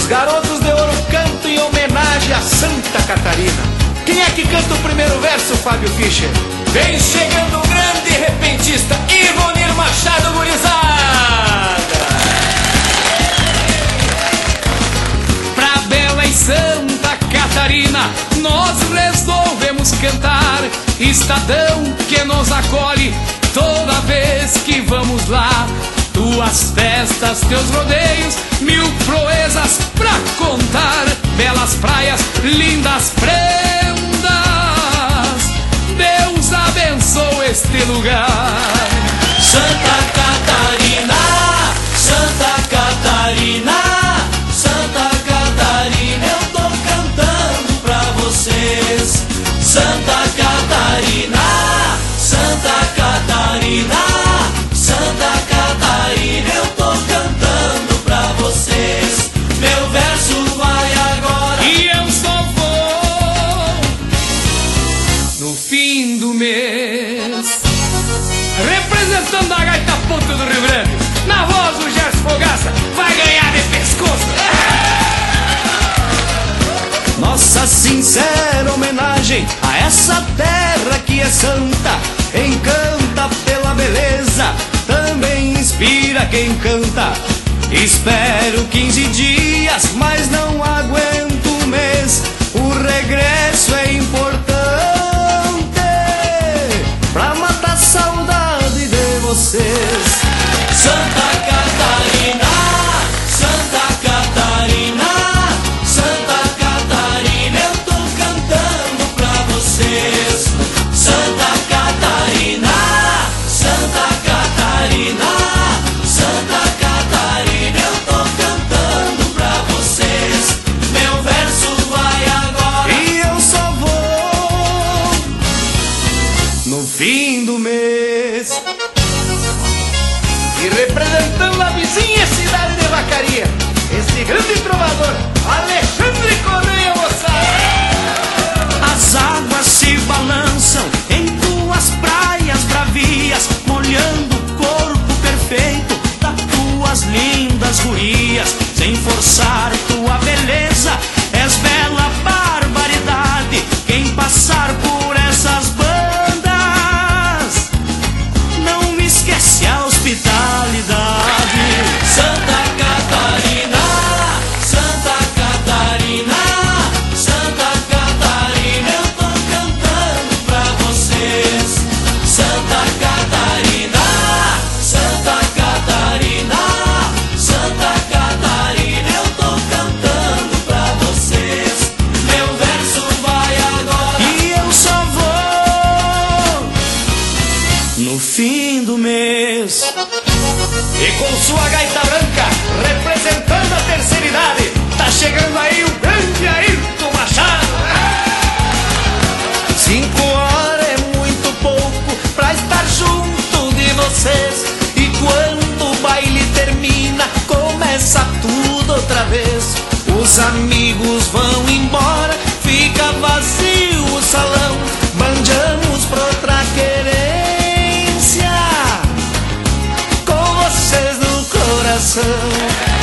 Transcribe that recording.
garotos de Ouro cantam em homenagem a Santa Catarina. Quem é que canta o primeiro verso, Fábio Fischer? Vem chegando o grande repentista Ivonir Machado, gurizada. Pra bela e Santa Catarina nós resolvemos cantar, estadão que nos acolhe toda vez que vamos lá. Tuas festas, teus rodeios, mil proezas pra contar, belas praias, lindas prendas, Deus abençoe este lugar. Santa Catarina, Santa Catarina, Santa Catarina, eu tô cantando pra vocês. Santa Catarina, Santa Catarina, Santa Catarina, eu tô cantando pra vocês. Meu verso vai agora e eu só vou no fim do mês, representando a gaita ponta do Rio Grande, na voz do Gerson Fogaça, vai ganhar de pescoço. Nossa sincera homenagem a essa terra que é santa, encanta pela beleza, também inspira quem canta. Espero 15 dias, mas não aguento um mês. O regresso é importante pra matar a saudade de vocês. Santa Catarina, Santa Catarina, Santa Catarina, eu tô cantando pra vocês. Santa Catarina, Santa Catarina, Santa Catarina, eu tô cantando pra vocês. Meu verso vai agora E eu só vou no fim do mês. E representando a vizinha cidade de Vacaria, esse grande trovador, Alexandre Correia, moçada. As águas se balançam em tuas praias bravias, molhando o corpo perfeito das tuas lindas gurias. Sem forçar tua beleza, és bela barbaridade. Quem passar por essas bandas não me esquece a hospitalidade. Santa Catarina, Santa Catarina, Santa Catarina, eu tô cantando pra vocês. Santa Catarina, Santa Catarina, Santa Catarina, eu tô cantando pra vocês. Meu verso vai agora E eu só vou no fim do mês. E com sua gaita branca, representando a terceira idade, tá chegando aí o grande Ayrton Machado. 5 horas é muito pouco pra estar junto de vocês. E quando o baile termina, começa tudo outra vez. Os amigos vão embora, fica vazio o salão. Banjamos pra outra querência, com vocês no coração.